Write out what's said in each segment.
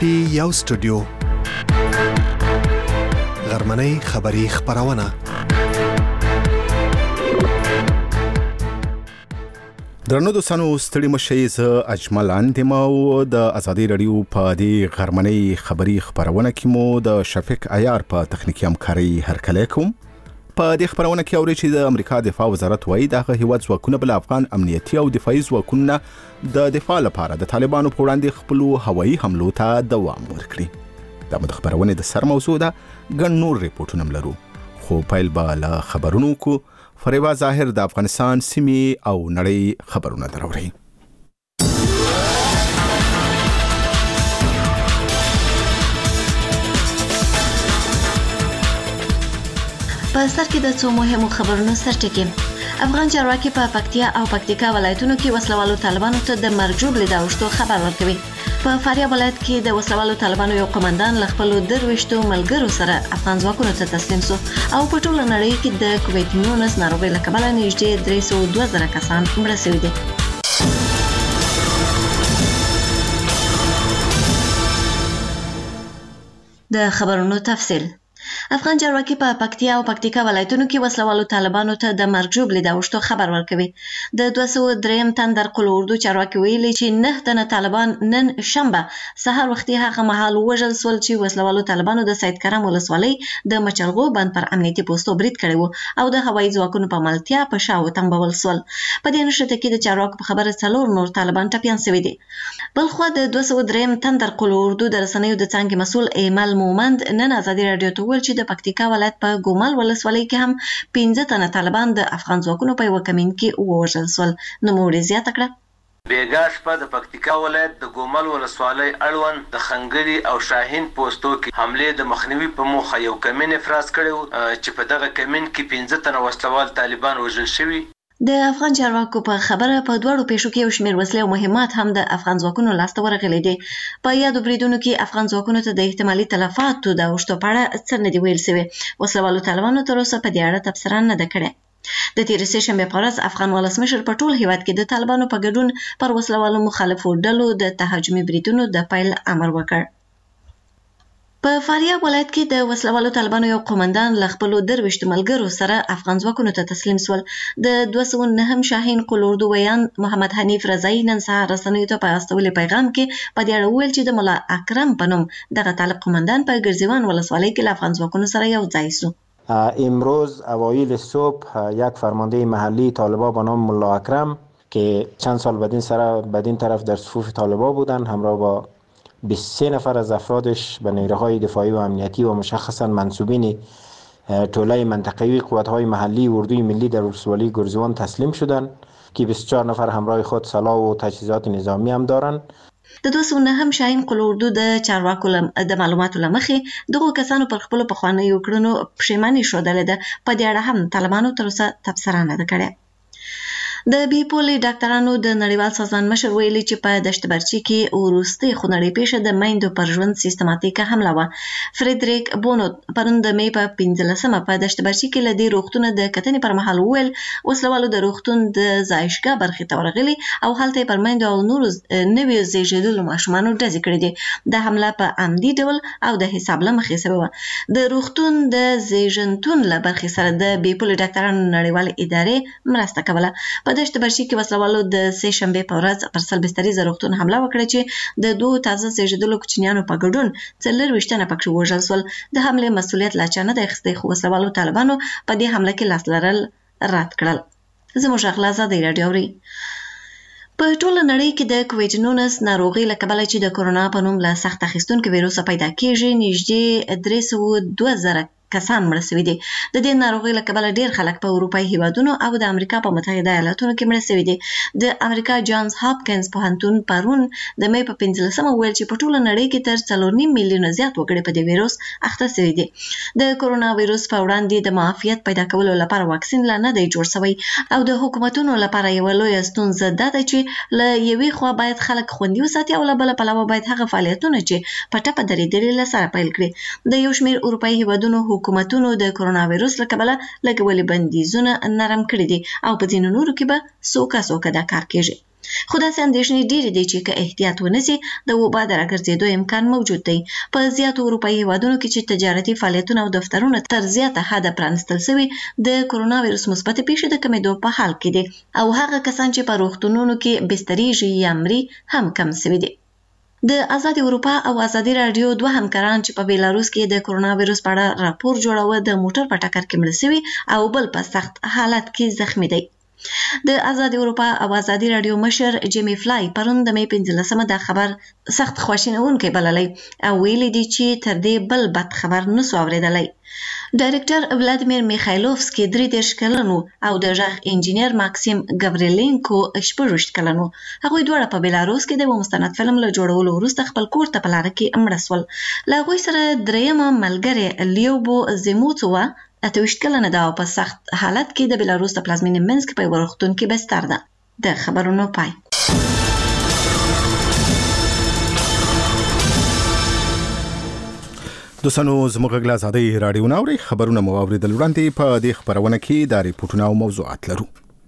پټي یو سټوډیو غرمنۍ خبری خبرونه درنو دوستانو ستړي مشئ زه اجمل اندیم او د ازادي رادیو په دې غرمنۍ خبری خبرونه کې مو د شفیق عیار په تخنیکی همکاري هرکلی کوم. په دې خبرونه کې اورئ چې د امریکا دفاع وزارت وایي دغه هیواد ځواکونه بل افغان امنیتي او دفاعي ځواکونه د دفاع لپاره د طالبانو په وړاندې خپل هوایي حملو ته دوام ورکړي. دا د خبرونه د سر موضوع ده. ګڼ نور ریپورتونه لرو خو پیل به له خبرونو کو. فریبا ظاهر د افغانستان سیمې او نړۍ خبرونه دراوړي. په سر کې د څو مهمو خبرونو سرټکی. افغان چارواکي په پکتیا او پکتیکا ولایتونو کې وسلوالو طالبانو ته د مرګ ژوبلې د اوښتو خبر ورکوي. په فاریاب ولایت کې د وسلوالو طالبانو یو قومندان له خپلو درویشتو ملګرو سره افغان ځواکونو ته تسلیم شو او په ټوله نړۍ کې د کووید-19 ناروغۍ له کبله نږدې 302,000 کسان مړه شوي دي. د خبرونو تفصیل. افغان چارواکي په پکتیا او پکتیکا ولایتونو کې وسلوالو طالبانو ته د مرګ ژوبلې د اوښتو خبر ورکوي. د 203 تندر قل اردو چارواکي ویلي چې 9 تنه طالبان نن شنبه سهار وختي هغه مهال وژل شول چې وسلوالو طالبانو د سید کرم ولسوالۍ د مچلغو بند پر امنیتي پوسټو برید کړی و او د هوایي ځواکونو په ملتیا په شاو تنبول شول. په دې نشته کې د چارواکو په خبره 4 نور طالبان ټپيان شوي دي. بلخو د 203 تندر قل اردو د رسنیو د څانګې مسؤل ایمل مومند نن ازادي رادیو ته ویل چې د پکتیکا ولایت په ګومل ولسوالۍ کې هم 15 تنه طالبان د افغان ځواکونو په یو کمین کې ووژل شول. نو موږ زیاته کړه بیګا شپه د پکتیکا ولایت د ګومل ولسوالۍ اړوند د خنګری او شاهین پوسټو کې حمله د مخنیوي په موخه یو کمین افراز کړو چې په دغه کمین کې 15 تنه وسلوال طالبان وژل شوي. د افغان چارواکو په خبره په دوړو پیښو کې یو شمېر وسلې او مهمات هم د افغان ځواکونو لاسته ورغلي دي. په یادو بریدونو کې افغان ځواکونو ته د احتمالي تلفاتو د اوښتو په اړه څه نه دي ویل شوي. وسلوالو طالبانو تر اوسه په دې اړه تبصره نه ده کړې. د تېرې سهشنبې په ورځ افغان ولسمشر په ټول هیواد کې د طالبانو په ګډون پر وسلوالو مخالفو ډلو د تهاجمي بریدونو د پیل امر وکړ. په فاریاب ولایت کې د وسلوالو طالبانو یو قومندان له خپلو درویشتو ملګرو سره افغان ځواکونو ته تسلیم شول. د 209 شاهین قل اردو ویان محمد حنیف رضایی نن سهار رسنیو ته په استولي پیغام کې په دې اړه ویل چې د ملا اکرم په نوم دغه طالب قومندان په ګرزیوان ولسوالۍ کې له افغان ځواکونو سره یو ځای شو. امروز اوایل صبح یک فرمانده محلی طالبان به نام ملا اکرم که چند سال بدین طرف در صفوف طالبان بودند همراه با 23 نفر از افرادش به نیروهای دفاعی و امنیتی و مشخصا منصوبین طوله منطقوی قوت‌های محلی اردوی ملی در ولسوالی گرزوان تسلیم شدند که 24 نفر همراه خود سلاح و تجهیزات نظامی هم دارند. د 209 شاهین قل اردو د چارواکو د معلوماتو له مخې دغو کسانو پر خپلو پخوانیو کړنو پښیماني ښودلې ده. په دې اړه هم طالبانو تر اوسه تبصره نه ده کړې. د بیپولي ډاکټرانو د نړیوال سازمان مشر ویلي چې په دشت برچي کې وروستۍ خونړۍ پیښه د میندو پر ژوند سیستماتیکه حمله وه. فریدریک بونوت پرون د مې په 15مه په دشت برچي کې له دې روغتونه د کتنې پر مهال وویل وسلوالو د روغتون د ځایشګاه برخې ته ورغلي او هلته یې پر میندو او نورو نویو زیږېدلو ماشومانو ډزې کړې دي. د حمله په عمدي ډول او د حساب له مخې شوې وه. د روغتون د زیږنتون له برخې سره د بیپولي ډاکټرانو نړیوالې ادارې مرسته کوله. په دشت برچي کې وسلوالو د سهشنبې په ورځ پر سلبستریز روغتون حمله وکړه چې د 2 تازه زیږېدلو کوچنیانو په ګډون 24 تنه پکې وژل شول. د حملې مسؤلیت لا چا نه دی اخیستی خو وسلوالو طالبانو په دې حمله کې لاس لرل رد کړل. زموږ غږ ازادي رادیو اوري. په ټوله نړۍ کې د کووید-19 ناروغۍ له کبله چې د کرونا په نوم له سخت اخیستونکو ویروس پیدا کېږي نږدې 302,000 کسان مړه شوي دي. د دې ناروغۍ له کبله ډېر خلک په اروپایي هیوادونو او د امریکا په متحده ایالاتونو کې مړه شوي دي. د امریکا جانز هاپکینز پوهنتون پرون د مې په 15مه ویل چې په ټوله نړۍ کې تر 4.5 میلیونه زیات وګړي په دې ویروس اخته شوي دي. د کرونا ویروس په وړاندې د معافیت پیدا کولو لپاره واکسین لا نه دی جوړ شوی او د حکومتونو لپاره یو لوی ستونزه ده چې له یوې خوا باید خلک خوندي وساتي او له بله پلوه باید هغه فعالیتونه چې په ټپه درېدلي له سره پیل کړي. د یو شمېر اروپایي هیوادونو حکومتونو د کرونا ویروس له کبله لګولي بندیزونه نرم کړي دي او په ځینو نورو کې به سوکه دا کار کېږي. خو داسې اندېښنې ډېرې دي چې که احتیاط ونشي د وبا د راګرځېدو امکان موجود دی. په زیاتو اروپایي هیوادونو کې چې تجارتي فعالیتونه او دفترونه تر زیاته حده پرانستل شوي د کرونا وایرس مثبتې پیښې د کمېدو په حال کې دي او هغه کسان چې په روغتونونو کې بستریږي یا مري هم کم شوي دي. د آزاد اروپا او ازادي رادیو دوه همکاران چې په بیلاروس کې د کرونا وایرس په اړه راپور جوړاوه د موټر په ټکر کې مړه شوي او بل په سخت حالت کې زخمی دی. د آزاد اروپا او ازادي رادیو مشر جیمی فلای پرون د می 15 دا خبر سخت خواشینونکی بللی او ویلي دی چې تر دې بل بد خبر نسو اوریدلی. ډایرکټر ولادیمیر میخایلوفسکی 33 کلن او د ژغ انجینیر ماکسیم ګاوریلینکو 26 کلن. هغوی دواړه په بیلاروس کې د مستند فلم له جوړولو وروسته خپل کور ته په لاره کې مړه شول. له هغوی سره درېیمه ملګرې لیوبو زیموتووا 28 کلنه ده او په سخت حالت کې د بیلاروس د پلازمینې منسک په یوه روغتون کې بستر ده. د خبرونو پای. دوستانو زموږ غږ له ازادۍ راډیو نه اورئ. خبرونه مو واورېدل. وړاندې په دې خپرونه کې د ریپورټونو او موضوعات لرو.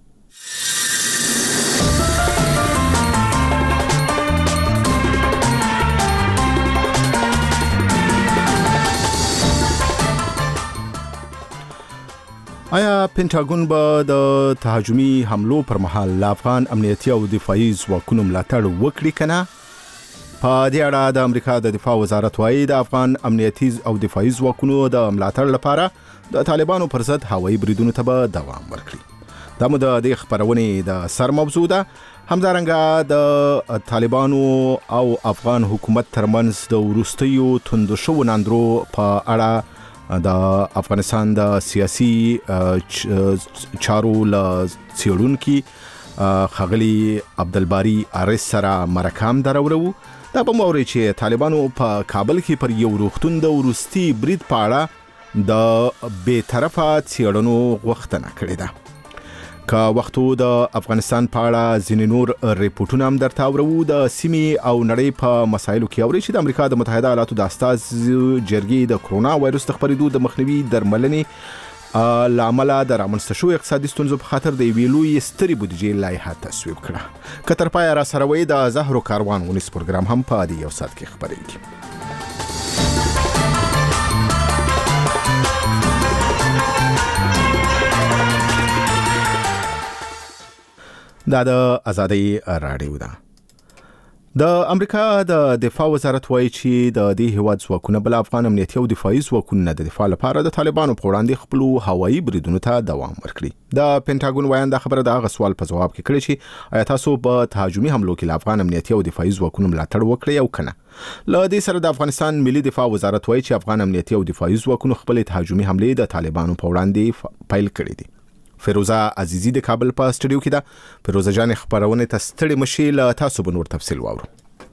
آیا پینټاګون به د تهاجمي حملو پر مهال له افغان امنیتي او دفاعي ځواکونو ملاتړ وکړي که نه؟ په دې اړه د امریکا د دفاع وزارت وایي د افغان امنیتي او دفاعي ځواکونو د ملاتړ لپاره د طالبانو پر ضد هوایي بریدونو ته به دوام ورکړي. دا مو د دې خپرونې د سر موضوع ده. همدارنګه د طالبانو او افغان حکومت ترمنځ د وروستیو توندو شوو ناندرو په اړه د افغانستان د سیاسي چارو له څېړونکي ښاغلي عبدالباري عارض سره مرکه هم درورو. دا به مو اورئ چې طالبانو په کابل کې پر یو روغتون د وروستي برید په اړه د بې طرفه څېړنو غوښتنه کړې ده. که وختو د افغانستان په اړه ځینې نور ریپورټونه هم درته اورو. د سیمې او نړۍ په مسایلو کې اورئ چې د امریکا د متحده ایالاتو د استازو جرګې د کرونا وایرس د خپرېدو د مخنیوي درملنې له امله د رامنځته شویو اقتصادي ستونزو په خاطر د یوې لویې سترې بودیجې لایحه تصویب کړه. که تر پایه راسره وئ د زهرو کاروان ونیس پروګرام هم په دې یو ساعت کې خپرېږي. دا د ازادۍ راډیو ده. د امریکا د دفاع وزارت وایي چې د دې هیواد ځواکونه بل افغان امنیتي او دفاعي ځواکونه د دفاع لپاره د طالبانو په وړاندې خپلو هوایي بریدونو ته دوام ورکړي. د پینټاګون وایي دا خبره د هغه سوال په ځواب کې کړې چې آیا تاسو په تهاجمي حملو کې له افغان امنیتي او دفاعي ځواکونو ملاتړ وکړئ او که نه؟ له دې سره د افغانستان ملي دفاع وزارت وایي چې افغان امنیتي او دفاعي ځواکونو خپلې تهاجمي حملې د طالبانو په وړاندې پیل کړې دي. فیروزه عزیزی د کابل په سټوډیو کې ده. فیروزه جان خبرونه ته ستړي مشي. له تاسو به نور تفصیل واورو.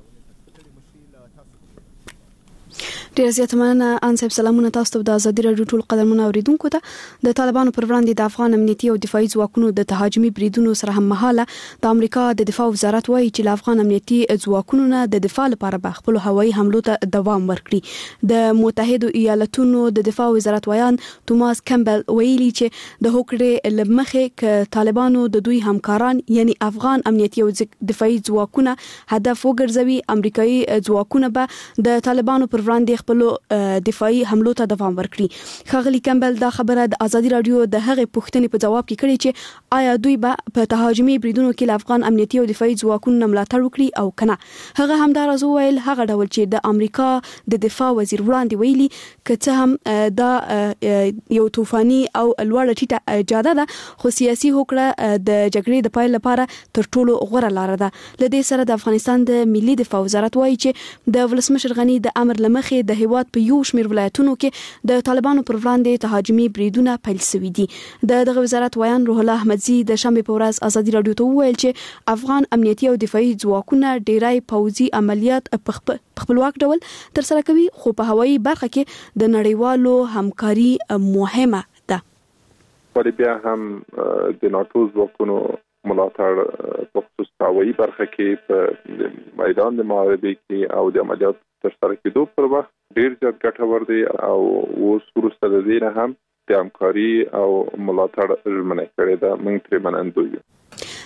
ډیر زیات مننه ان صاحب. سلامونه تاسو ته د ازادي رادیو ټول قدرمنو اوریدونکو ته. د طالبانو پر وړاندې د افغان امنیتي او دفاعي ځواکونو د تهاجمي بریدونو سره هم مهاله د امریکا د دفاع وزارت وایي چې له افغان امنیتي ځواکونو نه د دفاع لپاره به خپل هوایي حملو ته دوام ورکړي. د متحده ایالاتونو د دفاع وزارت ویان توماس کمبل ویلي چې د هوکړې لمخې ک طالبانو د دوی همکاران یعنی افغان امنیتي او دفاعي ځواکونه هدف وګرځوي، امریکایي ځواکونه به د طالبانو پر وړاندې خپل دفاعي حملو ته دوام ورکړي. ښاغلي کمبل دا خبره د ازادي رادیو د هغې پوښتنې په جواب کې کړې چې آیا دوی به په تهاجمي بریدونو کې له افغان امنیتي او دفاعي ځواکونو ملاتړ وکړي او که نه. هغه همداراز وویل هغه ډول چې د امریکا د دفاع وزیر وړاندې ویلي که څه هم دا یو طوفاني او لوړه ټیټه اجاده ده خو سیاسي هوکړه د جګړې د پیل لپاره تر ټولو غوره لاره ده. له دې سره د افغانستان د ملي دفاع وزارت وایي چې د ولسمشر غني د امر لمخې د هیواد په یو شمېر ولایتونو کې د طالبانو پر وړاندې تهاجمي بریدونه پیل شوي دي. دغه وزارت ویان روح الله احمدزي د شنبې په ورځ ازادي رادیو ته وویل چې افغان امنیتي او دفاعي ځواکونه ډیری پوځي عملیات په خپلواک ډول ترسره کوي خو په هوایي برخه کې د نړیوالو همکاري مهمه ده. ولې بیا هم د ناتو ځواکونو ملاتړ په خصوص هوایي برخه کې په میدان د معارضې کې او د عملیات ترسره کېدو پر وخت ډیر زیات ګټور دی او اوس وروسته د دې نه هم د همکاري او ملاتړ ژمنه کړې ده. موږ ترې منندوی یو.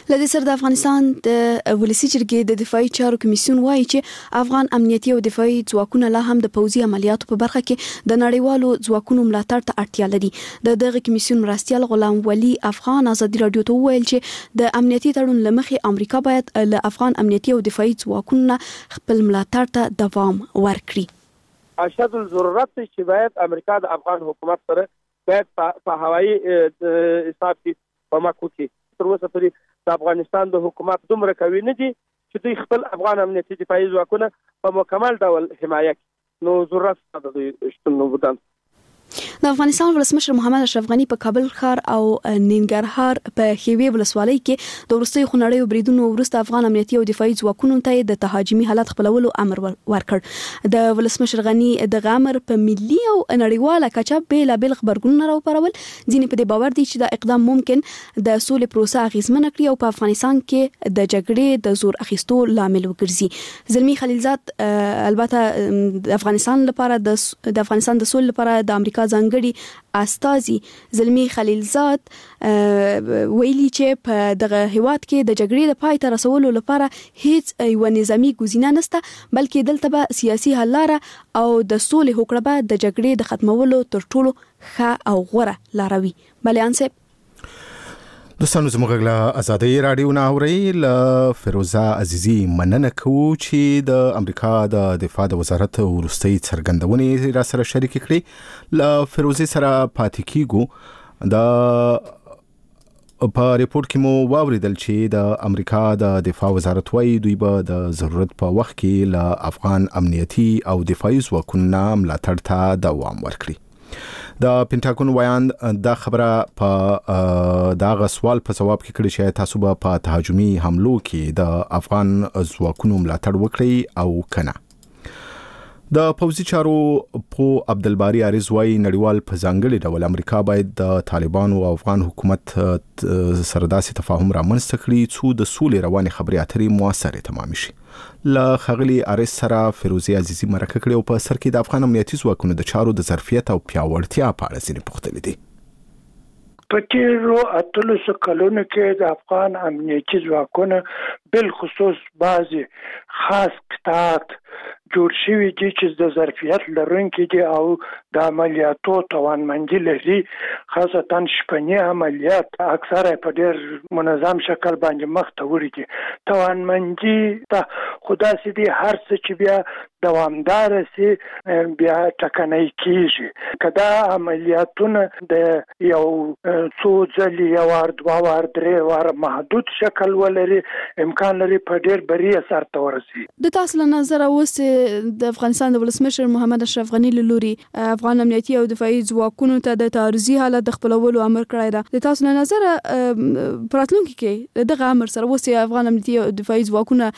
لدې سره د افغانستان د ولسی جرګې د دفاعي چارو کمیسیون وایي چې افغان امنیتي او دفاعي ځواکونه لا هم د پوځي عملیاتو په برخه کې د نړیوالو ځواکونو ملاتړ ته اړتیا لري. دغه کمیسیون مرستیال غلام ولی افغان ازادي رادیو ته وویل چې د امنیتي تړون لمخې امریکا باید له افغان امنیتي او دفاعي ځواکونو خپل ملاتړ ته دوام ورکړي. اشد الضرورت چې باید امریکا د افغان حکومت سره باید په هوایي حساب کې په مکو کې تر اوسه پورې د افغانستان د حکومت دومره کوي نه دي چې دوی خپل افغان امنیتي دفاعي ځواکونه په مکمل ډول حمایه کړي. نو ضرورت د دوی شتون نو بودن. د افغانستان ولسمشر محمد اشرف غنی په کابل ښار او ننګرهار په خیوي ولسوالۍ کې د ورستي خنړیو بریدونو وروسته افغان امنیتي او دفاعي ځواکونو ته د تهاجمي حالت خپلولو امر ورکړ. د ولسمشر غنی د امر په ملي او نړیواله کچه بیلابل خبرګونونه راوپارول. ځینې په دې باور دي چې دا اقدام ممکن د سولې پروسه اغیزمنه کړي او په افغانستان کې د جګړې د زور اخیستو لامل وګرځي. زلمی خلیلزاد البته د افغانستان لپاره د افغانستان د سولې لپاره د امریکا ځانګړي استازي زلمی خلیلزاد ویلي چې په دغه هیواد کې د جګړې د پای ته رسولو لپاره هیڅ یو نظامی ګزینه نشته، بلکې دلته به سیاسي حل لاره او د سولې هوکړه به د جګړې د ختمولو تر ټولو ښه او غوره لاره وي. بلیان صاحب دوستانو زموږ له ازادي رادیو نه اوري له فیروزه عزیزی مننه کوو چې د امریکا د دفاع د وزارت ورستۍ څرګندونې را سره شریک کړي. له فیروزه سره پاتې کیږو. د په ریپورت کې مو واوریدل چې د امریکا د دفاع وزارت وايي دوی به د ضرورت په وخت کې له افغان امنیتي او دفاعي ځواکونو ملاتړ ته دوام ورکړي. د پینټاګون وایان دا خبره په دغه سوال په جواب کې کړي چې تاسو به په تهاجمي حملو کې د افغان ځواکونو ملاتړ وکړي او کنه. د پوځي چارو په عبدالباری عارض وايي نړیوال په ځانګړي ډول امریکا باید د طالبانو او افغان حکومت سره داسې تفاهم رامنځته کړي چې د سولې روانې خبرې اترې موثرې تمام شي. له خغلی عارض سره فیروزه عزیزی مرکه کړي او په سر کې د افغان امنیتي ځواکونو د چارو د ظرفیت او پیاوړتیا په اړه ځینې پوښتنې دي. په تیرو 18 کلونو کې د افغان امنیتي ځواکونو بل خصوص بعضي خاص قطاعات جوړ شوي دي چې د ظرفیت لرونکي دي او د عملیاتو توانمندي لري، خاصتا شپني عملیات اکثره په ډېر منظم شکل باندې مخ ته وړي دي. توانمندي ته خدا سي دي هر څه چې بیا دوامدار سي بیا ټکنۍ کیږي. کدا عملیاتونه د یو څو ځلې یو وار دوه وار درې وار محدود شکل ولري، امکان لري په ډېر بری اثر ته ورسي. د تاسو له نظر اوس د افغانستان د ولسمشر محمد اشرف غنی له لوري افغان امنیتي او دفاعي ځواکونو ته د تعرضي حالت د خپلولو امر کړی دی. د تاسو له نظر پراتلونکو کې دغه امر سره اوس افغان امنیتي او دفاعي ځواکونه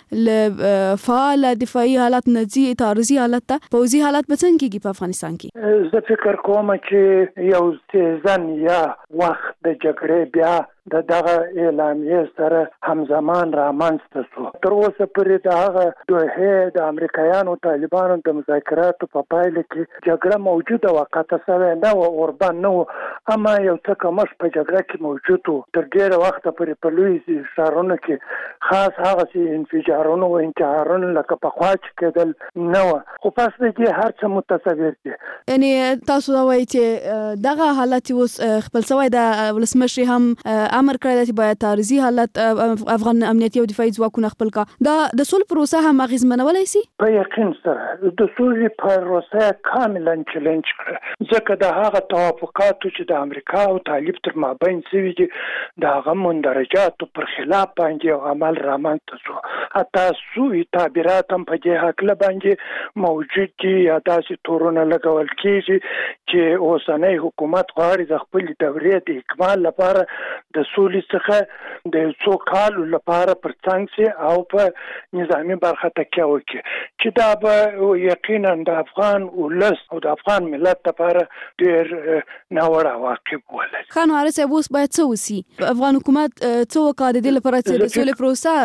له فعال دفاعي حالت نه ځي تعرضي حالت ته پوځي حالت به څنګه کېږي په افغانستان کې؟ زه فکر کوم چې یو سیزن یا وخت د جګړې بیا دغه اعلامیه سره همزمان رامنځته شو. تر اوسه پورې دغه دوه د امریکایانو طالبانو د مذاکراتو په پایله کې جګړه موجوده وه، قطع شوې نه وه، اوربند نه وه، اما یو څه کمښت په جګړه کې موجود و. تر ډېره وخته پورې په لوی ښارونو کې خاص هغسې انفجارونه و انتحارونه لکه پخوا چې کېدل نه وه، خو پس د دې هر څه متصور دي. یعنې تاسو دا وایئ چې دغه حالت اوس خپل شوی د ولسمشر هم امر کړی چې باید تعرضي حالت افغان امنیتي او دفاعي ځواکونه خپل کا دا د سولې پروسه هم اغیزمنولای شي؟ په یقین سره د سولې پروسه کاملا چیلنج کړه، ځکه د هغه توافقاتو چې د امریکا او طالب تر مابین شوي دي د هغه مندرجاتو پر خلاف باندې یو عمل رامنځته شو. حتی سوي تعبیرات هم په دې هکله باندې موجود دي یا داسې تورونه لګول کېږي چې اوسنی حکومت غواړي د خپل دورې د اکمال لپاره د سولې څخه د څو کالو لپاره پر څنګ سي او په نظامي برخه تکیه وکړي چې دا به یقینا د افغان ولس او د افغان ملت لپاره ډېر ناوړه عواقب ولري. خان حارث اوس باید څه وسي؟ افغان حکومت څه وکړي د دې لپاره چې د سولې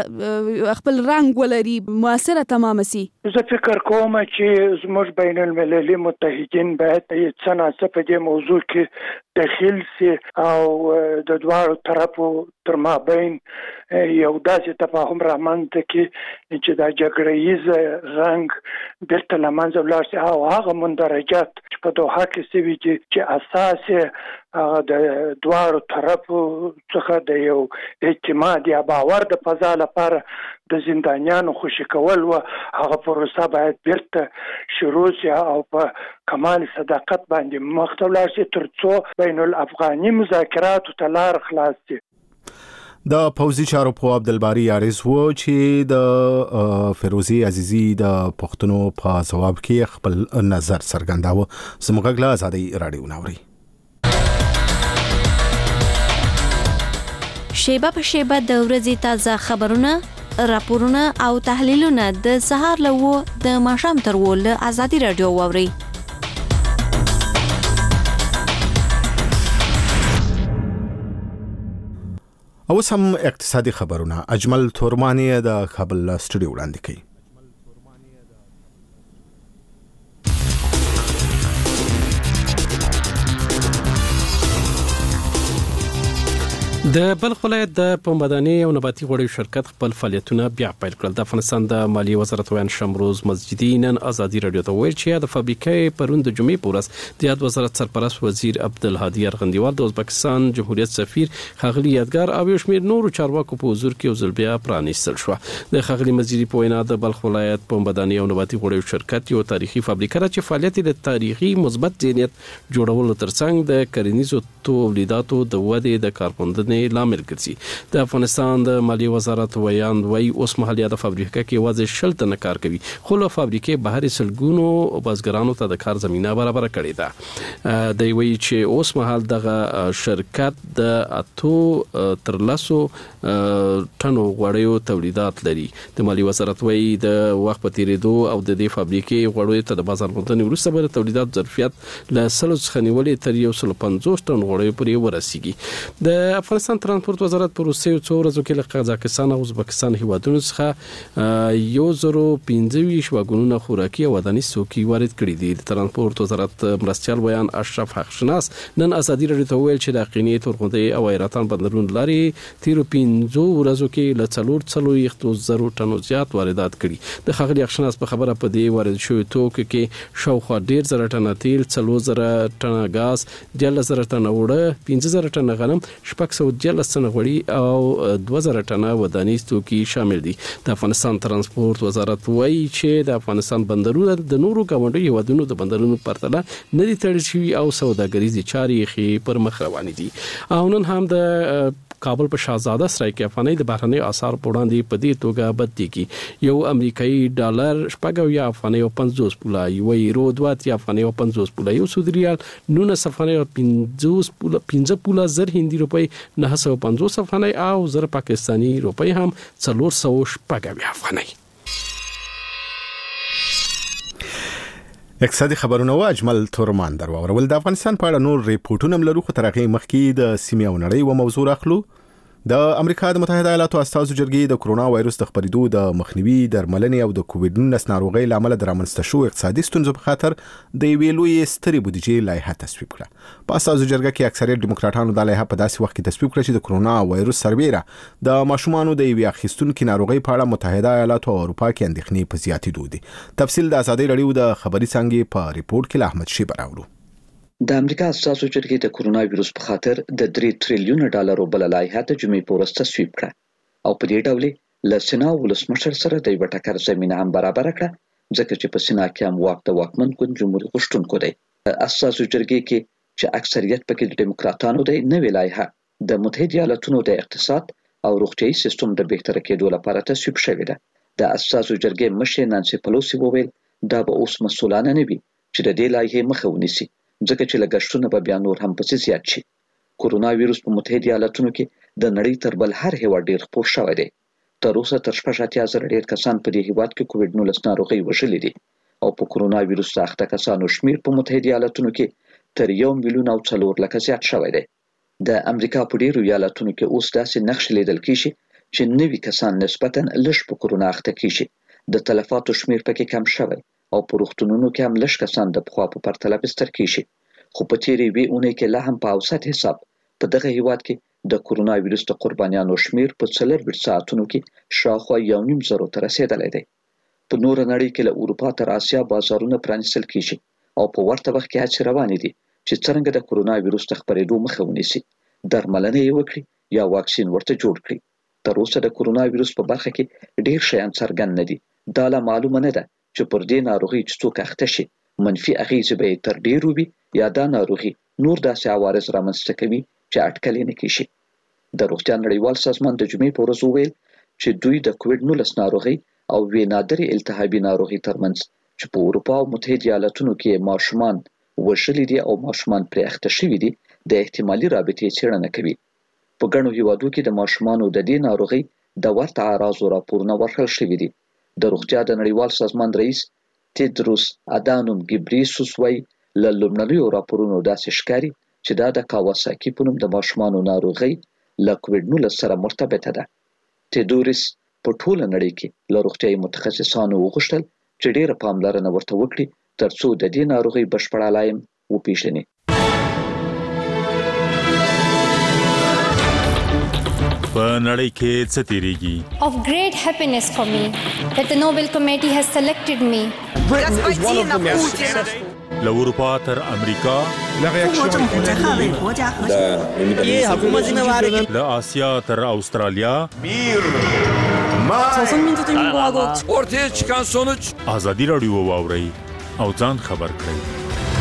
پروسه خپل رنګ ولري موثره تمام سي؟ زه فکر کوم چې زموږ بین المللي متحدین باید څه ناڅه په دې موضوع کې دخیل سي او د دواړو طرفو تر مابین یو داسې تفاهم رامنځته کړي چې دا جګړه ییز رنګ بیرته له منځه ولاړ شي او هغه مندرجات چې په دوحه کې سوي دي چې اساس یې د دواړو طرفو څخه د یو اعتماد یا باور د فضا لپاره د زندانیانو خوشي کول و هغه پروسه باید بیرته شروع شي او په کمال صداقت باندې مخ ته ولاړ شي تر څو بین الافغاني مذاکراتو ته لار خلاص شي. د پوځي چارو په عبدالباری عارض و چې د فیروزی عزیزی د پښتنو په ځواب کې خپل نظر څرګنداوه. زموږ غږ له آزادۍ رادیو ناوري. شیبه په شیبه د ورځې تازه خبرونه، راپورونه او تحلیلونه د سهار له د ماښام تر له آزادۍ رادیو واوري. اوس هم اقتصادي خبرونه. اجمل تورمانی د کابل سټوډیو وړاندې کوي. د بلخ ولایت د پنبداني او نباتي غوړیو شرکت خپل فعالیتونه بیا پیل کړل. د افغانستان د مالیې وزارت ویان شمروز مسجدي نن آزادي رادیو ته ویل چې د فابریکې پروند د جمعې په ورځ د یاد وزارت سرپرست وزیر عبدالهادي ارغندیوال د ازبکستان جمهوریت سفیر خاغلی یادګار او یو شمېر نورو چارواکو په حضور کې وزل بیا پرانیستل شو. د خاغلی مسجدي په وینا د بلخ ولایت پنبداني او نباتي غوړیو شرکت یو تاریخي فابریکه چې فعالیت د تاریخي مثبت ذهنیت جوړولو ترڅنګ د کرنیزو تولیداتو د ودې د کارپوندنې لامل ګرځي. د افغانستان د مالیې وزارت ویان وی اوس مهال د فابریکه کې واځي شل تنه کار کوي، خو له فابریکې بهر سلګونو بازګرانو ته د کار زمينه برابر کړې ده. د وی چې اوس مهال دغه شرکت د اتو تر لاسو ټنو غوړیو تولیدات لري. د مالیې وزارت وی د وخت په تیریدو او د دې فابریکې غوړیو ته د بازار موندنې وروسته به تولیدات ظرفیت له 100 څخه نیولې تر 150 ټن غوړیو پورې ورسیږي. د افغانستان ترانسپورت وزارت پر روسیې څو ورځو کې له قزاقستان او ازبکستان هیوادونو څخه 1025 واګونونه خوراکي او ودانیز توکي وارد کړي دي. د ترانسپورت وزارت مرستيال ویان اشرف حقشناس نن آزادي رادیو ته ویل چې د قینې تورغونډي او ایراتان بندرون لاري تیرو 15 ورځو کې له 4.0 ټنو زیات واردات کړي. د خاغلی حقشناس په خبره په دې وارد شوی توکو کې شاوخوا 1.5 ټنه تیل، 4.0 ټنه غاز، 1.0 ټنه وړه، 15 ټنه غنم، 613 ټنه غوړي او 2000 ټنه ودانیز توکي شامل دي. د افغانستان ترانسپورت وزارت وایي چې د افغانستان بندرونه د نورو ګاونډي هیوادونو د بندرونو پرتله نه دي تړل شوي او سوداګریزي چارې خې پر مخ روانې دي. او نن هم د کابل په شاهزاده سرای کې افغاني د بهرنۍ اسعار په وړاندې په دې توګه بدلېږي. یو امریکایي ډالر شپږ یا افغاني او 50 پوله، یو یورو 2 یا افغاني او 50 پوله، یو سعودي ریال 19 افغاني او 15 پوله، زر هندي روپی 950 افغاني او زر پاکستاني روپی هم 400 افغاني. اقتصادي خبرونه و اجمل تورمان درواورول. د افغانستان په اړه نور ریپورتونه لرو، خو ترغه مخکې د سیمې او نړۍ و موضوع اخلو. د امریکا د متحده ایالاتو استازو جرګې د کرونا وایروس د خپرېدو د مخنیوي درملنې او د کووډ 19 ناروغۍ لامل د رامنځته شو اقتصادي ستونزو په خاطر د یوې لویې سترې بودیجې لایحه تصویب کړه. په استازو جرګه کې اکثریت دیموکراتانو د لایحه په داسې وخت کې تصویب کړه چې د کرونا وایروس سربېره د ماشومانو د یوې اخیستونکو ناروغۍ په اړه متحده ایالاتو او اروپا کې اندېښنې په زیاتېدو دي. تفصیل د آزادۍ رادیو د خبري څنګه په ریپورت کې احمد شیبه راوړو. د امریکا استازو جرګې د کرونا وایروس په خاطر د 3 تریلیون ډالرو بل لایحه د جمعې په ورځ تصویب کړه او په دې ډول له سنا ولسمشر سره د یو ټکر زمينه هم برابر کړه، ځکه چې په سنا کې هم واک د واکمن ګوند جمهوریت غوښتونکو دی. استازو جرګې کې چې اکثریت پکې د دیموکراتانو دی، نوې لایحه د متحده ایالاتونو د اقتصاد او روغتیايي سیستم د بهتر کېدو لپاره تصویب شوې ده. د استازو جرګې مشر نانسي پلوسی وویل دا به اوس مسؤلانه نه وي چې د دې لایحې مخه ونیسي، ځکه چې لګښتونه به بیا نور هم پسې زیات شي. کرونا وایروس په متحده ایالاتونو کې د نړۍ تر بل هر هیواد ډیر خپور شوی دی. تر اوسه تر 80,000 ډیر کسان په دې هیواد کې کووډ 19 ناروغي وژلي دي او په کرونا وایروس اخته کسانو شمیر په متحده ایالاتونو کې تر 1,400,000 زیات شوی دی. د امریکا په ډیرو ایالاتونو کې اوس داسې نقش لیدل کیږي چې نوي کسان نسبتاً لږ په کرونا اخته کیږي. د تلفاتو شمیر پکې کم شوی او په روغتونونو کې هم لږ کسان د پخوا په پرتله بستر کیږي. خو په تیرې وی اونۍ کې لا هم په اوسط حساب په دغه هیواد کې د کورونا وایروس د قربانیانو شمیر په 4 ساعتونو کې شاوخوا 1.5 زره ته رسیدلی دی. په نور نړۍ کې له اروپا تر آسیا بازارونه پرانیستل کیږي او په ورته وخت کې هڅې روانې دي چې څرنګه د کورونا وایروس د خپرېدو مخه ونیسي، درملنه یې وکړي یا واکسین ورته جوړ کړي. تر اوسه د کورونا وایروس په برخه کې ډیر شیان څرګند نه دي. دا لا معلومه نه ده چې پر دې ناروغي چې څوک اخته شي منفي اغیزې به تر ډیرو وي یا دا ناروغي نور داسې عوارض رامنځته کوي چې اټکل یې نه کیږي. د روغتیا نړیوال سازمان د جمعې په ورځ وویل چې دوی د کووډ-19 ناروغي او وی نادرې التهابي ناروغي ترمنځ چې په اروپا او متحده ایالاتونو کې ماشومان وژلي دي او ماشومان پرې اخته شوي دي د احتمالي رابطې څېړنه کوي. په ګڼو هیوادو کې د ماشومانو د دې ناروغي د ورته اعراضو راپورونه ورکړل شوي دي. د روغتیا د نړیوال سازمان رئیس تیدروس ادانوم ګبریسوس وایي له لومړنیو راپورونو داسې ښکاري چې دا د کاواساکي په نوم د ماشومانو ناروغي له کووډ-19 سره مرتبطه ده. تیدروس په ټوله نړۍ کې له روغتیايي متخصصانو وغوښتل چې ډېره پاملرنه ورته وکړي ترڅو د دې ناروغي بشپړ علایم وپېژني. په نړۍ کې څه تیریږي؟ Of great happiness for me that the Nobel Committee has selected me. Britain is one of the most successful. له اروپا تر امریکا له آسیا تر استرالیا ortaya çıkan sonuç ازادي رادیو واوري او ځان خبر کړئ.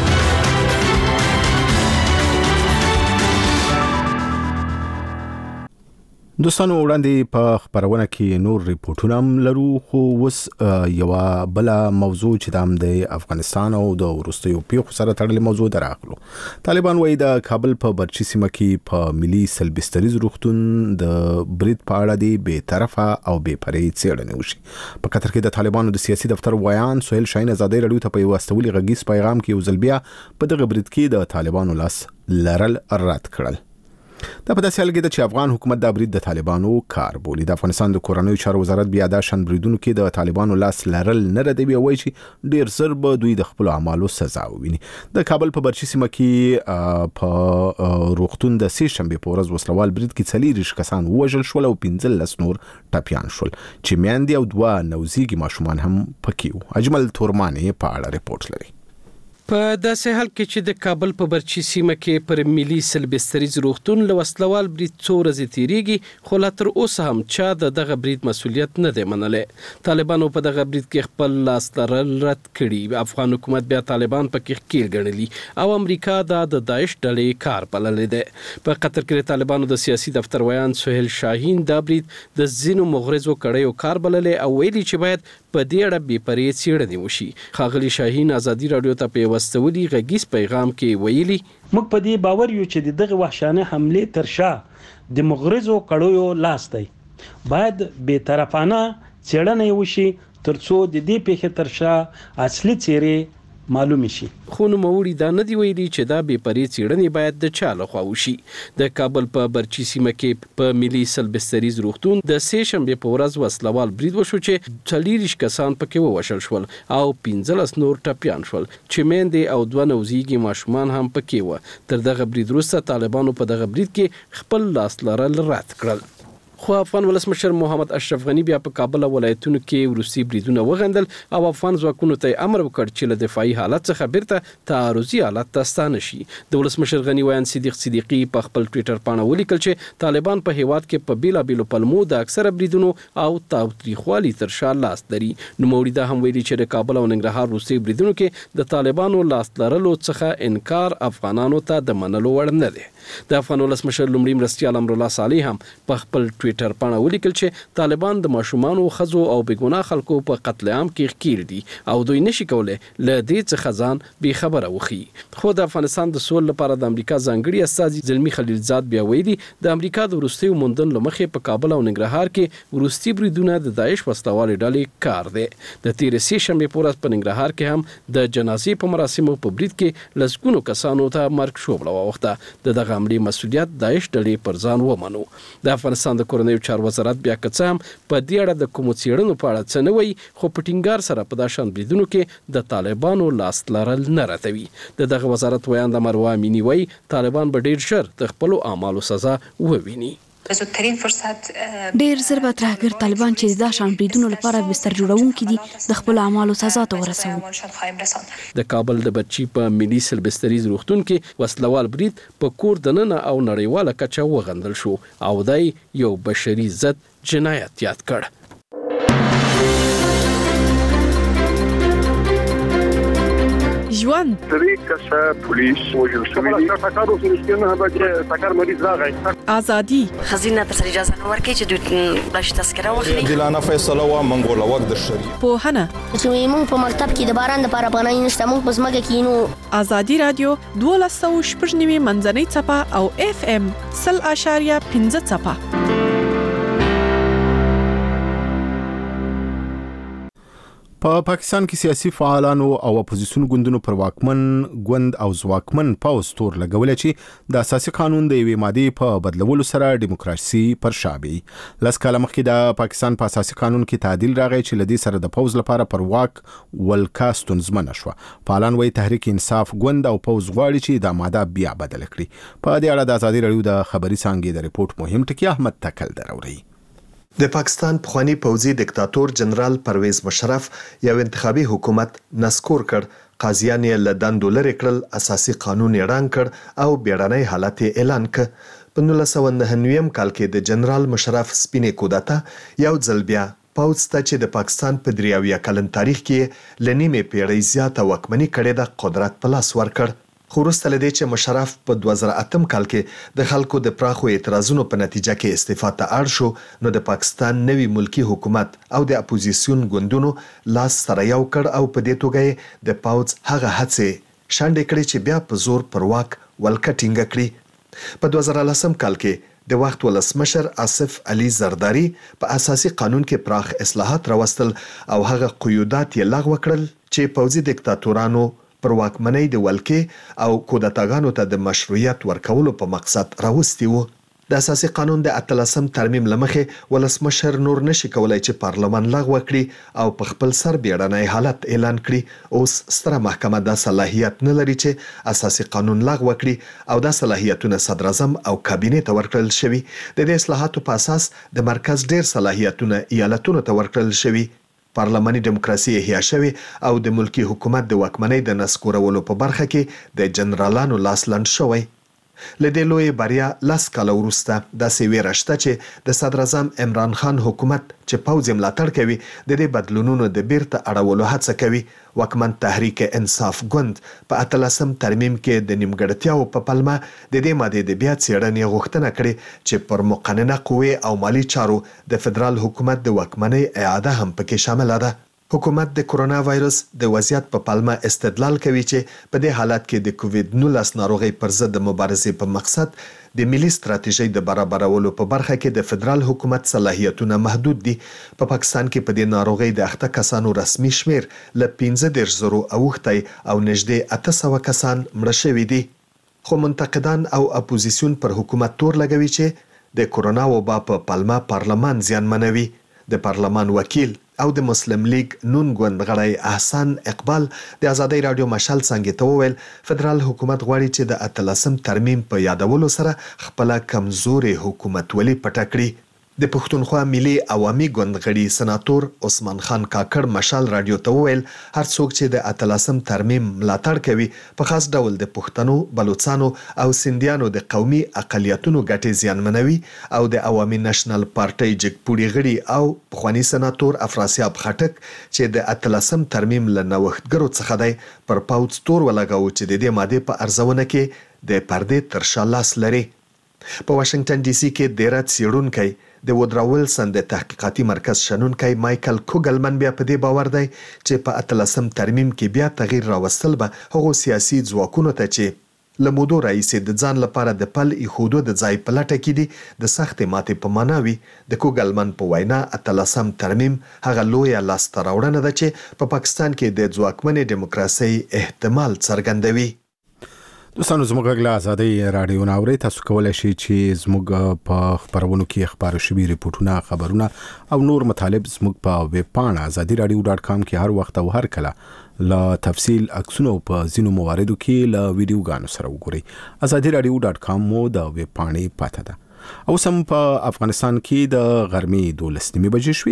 دوستانو وړاندې په خبرونه کې نور ریپورتونه هم لرو، خو اوس یو بل موضوع چې د د افغانستان او د وروستیو پیښو سره تړلې موضوع دراغلو. طالبان وایي د کابل په برچی سیمه کې په ملي سلبستریز روغتون د برید په اړه د بې طرفه او بې پرې څېړنې وشي. په قطر کې د طالبانو د سیاسي دفتر ویان سهیل شاهین ازادي رادیو ته په یو استولي غږیز پیغام کې یو ځل بیا په دغه برید کې د طالبانو لاس لرل رد کړل. دا په داسې حال کې ده چې افغان حکومت دا برید د طالبانو کار بولي. د افغانستان د کورنیو چارو وزارت بیا دا شان بریدونو کې د طالبانو لاس لرل نه ردوي او وایي چې ډیر زر به دوی د خپل اعمالو سزا وویني. د کابل په برچی سیمه کې په روغتون د سې شنبې په ورځ وسلوال برید کې 40 کسان ووژل شول او 15 نور ټپیان شول چې میندې او 2 نوزیږي ماشومان هم پکې وو. اجمل تورمانې په اړه ریپورت لري. په داسې حال کې چې د کابل په برچی سیمه کې پر ملي سلبستریز روغتون له وسلوال برید څو ورځې تیریږي، خو لا تر اوسه هم چا د دغه برید مسؤلیت نه دی منلی. طالبانو په دغه برید کې خپل لاس لرل رد کړي. افغان حکومت بیا طالبان پکې ښکیل ګڼلي او امریکا دا د داعش ډلې کار بللی دی. په قطر کې د طالبانو د سیاسي دفتر ویان سهیل شاهین دا برید د ځینو مغرضو کړیو کار بللی او ویلي چې باید په دې اړه بې پرې څېړنې وشي. ښاغلي شاهین ازادي رادیو ته په وستولي غږیز پیغام کې ویلي موږ په دې باور یو چې دغه وحشانه حمله تر شا د مغرضو کړیو لاس دی. باید بې طرفانه څېړنه وشي ترڅو د دې پیښې تر شا اصلي څېرې معلوم شي. خو نوموړي دا نه دی ویلي چې دا بې پرې څېړنې باید د چا لخوا وشي. د کابل په برچی سیمه کې په ملي سلبستریز روغتون د سې شنبې په ورځ وسلوال برید وشو چې 40 کسان پکې ووژل شول او 15 نور ټپیان شول چې میندې او 2 نوزیږي ماشومان هم پکې وو. تر دغه برید وروسته طالبانو په دغه برید کې خپل لاس لرل رد کړل. خو افغان ولسمشر محمد اشرف غنی بیا په کابل ولایتونو کې وروستي بریدونه وغندل او افغان ځواکونو ته امر وکړ چې له دفاعي حالت څخه بیرته تعرضي حالت ته ستانه شي. د ولسمشر غنی ویان صدیق صدیقی په خپل ټویټر باندې ولیکل چې طالبان په هیواد کې په بیلابیلو پلمو د اکثره بریدونو او تاوتریخوالي تر شا لاس لري. نوموړي دا هم ویلي چې د کابل او ننګرهار وروستي بریدونو کې د طالبانو لاس لرلو څخه انکار افغانانو ته د منلو وړ نه دی. د افغان ولسمشر لومړي مرستیال امرالله صالح هم په خپل ټویټر باندې ولیکل چې طالبان د ماشومانو ښځو او بېګناه خلکو په قتل عام کې ښکیل دي او دوی نشي کولی له دې څخه ځان بې خبره وښيي. خو د افغانستان د سولې لپاره د امریکا ځانګړي استازي زلمي خلیلزاد بیا ویلي د امریکا د وروستیو موندنو له مخې په کابل او ننګرهار کې وروستي بریدونه د داعش وسلوالې ډلې کار دی. د تېرې سې شنبې په ورځ په ننګرهار کې هم د جنازې په مراسمو په برید کې لسګونو کسانو ته مرګ شوبله واوښته. د دغه حملې مسؤلیت داعش ډلې پر ځان ومنو. د افغانستان د کورنیو کورنیو چارو وزارت بیا که څه هم په دې اړه د کومو څېړنو په اړه څه نه وایي، خو په ټینګار سره په دا شان بریدونو کې د طالبانو لاس لرل نه راتوي. دغه وزارت ویاند مروه امینی وایي طالبان به ډېر ژر د خپلو اعمالو سزا وویني. ډېر زر به ترهګر طالبان چې د شان بریدونو لپاره بستر جوړونکي دي د خپل اعمالو سزا ته ورسوي. د کابل د بچي په ملي سلبستریز روغتون کې وسلوال برید په کور دننه او نړیواله کچه وغندل شو او دای یو بشري ضد جنایت یاد کړ. ژوند درې کسه پولیس وژل شوي دي. ټکر وسو نه به ټکر مریض راغی. ازادي خزینه پر اجازه نه ورکړي چې دوی بلش تذکره واخلي. دلانه فیصله وا منګوله وخت د شری په هنه چې موږ په مکتب کې د باران د پاره پناه نشته، موږ په ځمکه کې نو. ازادي رادیو 12.9 منځنۍ چپه او FM 0.5 چپه. په پاکستان کې سیاسي فعالانو او اپوزیسیون ګوندونو پر واکمن ګوند او ځواکمن پوز تور لګولې چې د اساسي قانون د یوې مادې په بدلولو سره دیموکراسي پر شابي. لس کاله مخکې د پاکستان په اساسي قانون کې تعدیل راغی چې لدی سره د پوز لپاره پر واک ولکا ستونزمنه شوه. فعالان وایي تحریک انصاف ګوند او پوز غواړي چې د ماده بیا بدل کړي. په دې اړه د ازادي رادیو د خبري څانګې د ریپورت مهم ټکی احمد تکل دراوړي. د پاکستان پخوانی پوځي دیکتاتور جنرال پرویز مشرف یو انتخابي حکومت نسکور کړ. قاضیان یې له دندو لرې کړل، اساسي قانون یې ړنګ کړ او بیړنی حالت یې اعلان کړ. په 1999 کال کې د جنرال مشرف سپینې کودتا یو ځل بیا پوځ ته چې د پاکستان په 93 کلن تاریخ کې لنیمه پیړۍ زیاته واکمني کړې د قدرت په لاس ورکړ. خو وروسته له دې چې مشرف په 2008 کال کې د خلکو د پراخو اعتراضونو په نتیجه کې استعفا ته اړ شو، نو د پاکستان نوي ملکی حکومت او د اپوزیسیون ګوندونو لاس سره یو کړ او په دې توګه د پوځ هغه هڅې شاندې کړې چې بیا په زور پر واک ولکه ټینګه کړي. په 2010 کال کې د وخت ولسمشر آصف علي زرداری په اساسي قانون کې پراخ اصلاحات راوستل او هغه قیودات یې لغوه کړل چې پوځي دیکتاتورانو پر واکمنۍ د ولکې او کودتاګانو ته د مشروعیت ورکولو په مقصد راوستي وو. د اساسي قانون د 18 ترمیم لمخې ولسمشر نور نشي کولای چې پارلمان لغوه کړي او په خپل سر بیړنی حالت اعلان کړي. اوس ستره محکمه د صلاحیت نه لري چې اساسي قانون لغوه کړي او د صلاحیتونو صدر اعظم او کابینې ته ورکړل شوی. د دې اصلاحاتو په اساس د مرکز ډیر صلاحیتونه ایالتونو ته ورکړل شوی. پارلماني دیموکراسي احیا شوی او د ملکی حکومت د واکمنۍ د نسکورولو په برخه کې د جنرالانو لاس لنډ شوی. لدې لوی بریا لاس کاله وروسته د سیویره شته چې د صدر اعظم عمران خان حکومت چې پوځ ملاتړ کوي د دې بدلونونو د بیرته اړولو هڅه کوي. واکمن تحریک انصاف ګوند په 18 ترمیم کې د نیمګړتیاو په پلمه د دې ماده د بیا څېړنې غوښتنه کړې چې پر مقننه قوې او مالی چارو د فدرال حکومت د واکمنۍ اعاده هم پکې شامل ده. حکومت د کرونا وایرس د وضعیت په پلمه استدلال کوي چې په دې حالت کې د کووید 19 ناروغي پر ضد د مبارزې په مقصد د ملي ستراتیژۍ د برابرولو په برخه کې د فدرال حکومت صلاحیتونه محدود دي. په پاکستان کې په دې ناروغي د اخته کسانو رسمي شمیر ل 15,000 اوختي او نږدې 800 کسان مړه شوي دي. خو منتقدان او اپوزیسیون پر حکومت تور لګوي چې د کرونا وبا په پلمه پارلمان زیانمنوي. د پارلمان وکیل او د مسلم لیگ نون ګوند غړی احسان اقبال د ازادي رادیو مشال څنګه ته وویل فدرال حکومت غواړي چې د 18 ترمیم په یادولو سره خپل کمزوري حکومت ولې پټه کړي. د پښتونخوا ملي عوامي ګوند غړي سناتور عثمان خان کاکړ مشال رادیو ته وویل هر څوک چې د 18 ترمیم ملاتړ کوي په خاص ډول د پښتنو، بلوچستانو او سندیانو د قومي اقلیتونو ګټې زیانمنوي او د عوامي نېشنل پارټي جګپوړي غړي او پخوانی سناتور افراسیاب خټک چې د 18 ترمیم له نوښتګرو څخه دی پر پاوڅ تور ولګاو چې د دې ماده په ارزونه کې د پردې تر شا لاس لري. په واشنگټن ډي سي کې ډیر څېړونکي د وودرا ویلسن د تحقیقاتي مرکز شنونکي مایکل کوګلمن بیا په دې باور دی چې په 18 ترمیم کې بیا تغییر راوستل به هغو سیاسي ځواکونو ته چې له مودو راهیسې د ځان لپاره د پل ایښودو د ځای په لټه کې دي د سختې ماتې په معنا وي. د کوګلمن په وینا 18 ترمیم هغه لویه لاسته راوړنه ده چې په پاکستان کې د ځواکمنې دیموکراسۍ احتمال څرګندوي. دوستانو زموږ غږ له آزادۍ رادیو نه اورئ. تاسو کولی شئ چې زموږ په خپرونو کې خبرو شوي ریپورتونه، خبرونه او نور مطالب زموږ په ویب پاڼه azadiradio.com کې هر وخت او هر کله له تفصیل عکسونو په ځینو مواردو کې له ویډیوګانو سره وګورئ. azadiradio.com مو د ویب پاڼې پته ده. او سم په افغانستان کې د غرمې 12 بجې شوې.